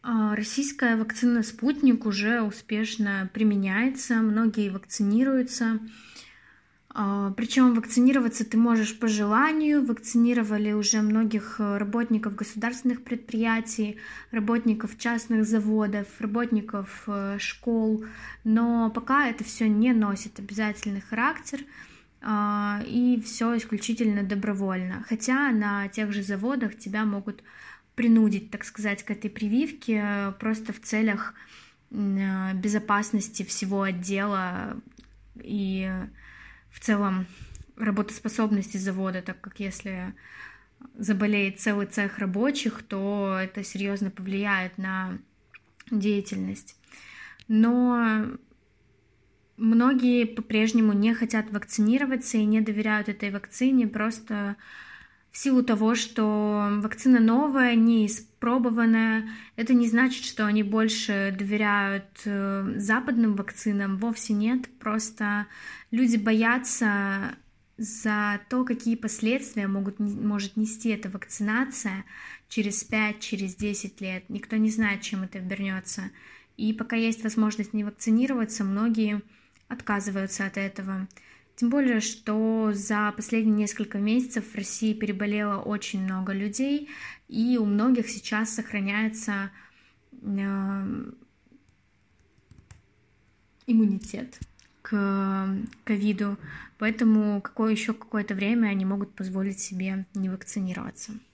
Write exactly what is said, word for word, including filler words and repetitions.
А, Российская вакцина «Спутник» уже успешно применяется, многие вакцинируются. А, Причем вакцинироваться ты можешь по желанию. Вакцинировали уже многих э, работников государственных предприятий, работников частных заводов, работников э, школ. Но пока это все не носит обязательный характер, а, и все исключительно добровольно. Хотя на тех же заводах тебя могут принудить, так сказать, к этой прививке э, просто в целях м, э, безопасности всего отдела и в целом работоспособности завода, так как если заболеет целый цех рабочих, то это серьезно повлияет на деятельность. Но многие по-прежнему не хотят вакцинироваться и не доверяют этой вакцине просто в силу того, что вакцина новая, не испробованная. Это не значит, что они больше доверяют э, западным вакцинам. Вовсе нет. Просто люди боятся за то, какие последствия могут, может нести эта вакцинация через пять, через десять лет. Никто не знает, чем это обернется. И пока есть возможность не вакцинироваться, многие отказываются от этого. Тем более, что за последние несколько месяцев в России переболело очень много людей, и у многих сейчас сохраняется э, иммунитет к ковиду, поэтому какое еще какое-то время они могут позволить себе не вакцинироваться.